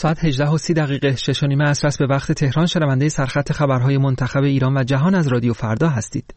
ساعت 18:30 6:30 عصر است به وقت تهران. شنونده سرخط خبرهای منتخب ایران و جهان از رادیو فردا هستید.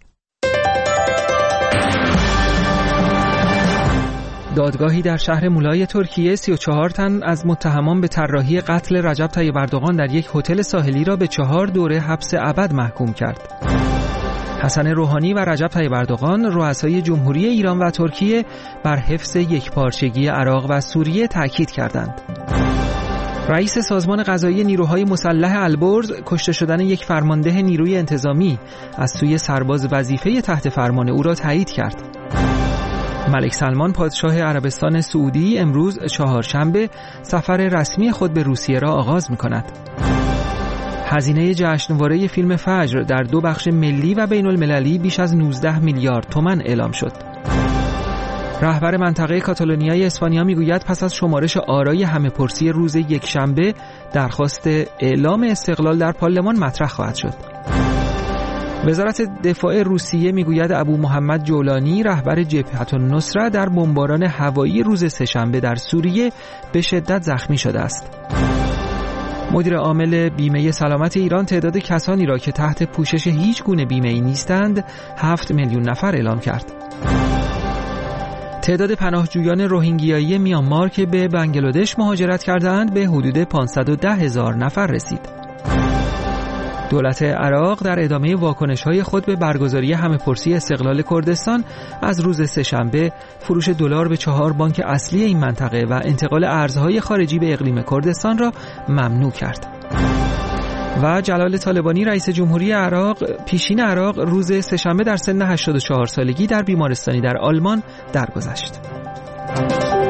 دادگاهی در شهر مولای ترکیه 34 تن از متهمان به طراحی قتل رجب طیب اردوغان در یک هتل ساحلی را به 4 دوره حبس ابد محکوم کرد. حسن روحانی و رجب طیب اردوغان، رؤسای جمهوری ایران و ترکیه، بر حفظ یکپارچگی عراق و سوریه تاکید کردند. رئیس سازمان قضایی نیروهای مسلح البرز کشته شدن یک فرمانده نیروی انتظامی از سوی سرباز وظیفه تحت فرمان او را تایید کرد. ملک سلمان پادشاه عربستان سعودی امروز چهارشنبه سفر رسمی خود به روسیه را آغاز می‌کند. هزینه جشنواره فیلم فجر در 2 بخش ملی و بین المللی بیش از 19 میلیارد تومان اعلام شد. رهبر منطقه کاتالونیای اسپانیا میگوید پس از شمارش آرای همه‌پرسی روز یکشنبه درخواست اعلام استقلال در پارلمان مطرح خواهد شد. وزارت دفاع روسیه میگوید ابو محمد جولانی رهبر جبهة النصره در بمباران هوایی روز سه‌شنبه در سوریه به شدت زخمی شده است. مدیر عامل بیمه سلامت ایران تعداد کسانی را که تحت پوشش هیچ گونه بیمه‌ای نیستند 7 میلیون نفر اعلام کرد. تعداد پناهجویان روهینگیایی میانمار که به بنگلادش مهاجرت کردند به حدود 510,000 نفر رسید. دولت عراق در ادامه واکنش‌های خود به برگزاری همه‌پرسی استقلال کردستان از روز سه‌شنبه فروش دلار به 4 بانک اصلی این منطقه و انتقال ارزهای خارجی به اقلیم کردستان را ممنوع کرد. و جلال طالبانی رئیس جمهوری عراق پیشین عراق روز سه‌شنبه در سن 84 سالگی در بیمارستانی در آلمان درگذشت.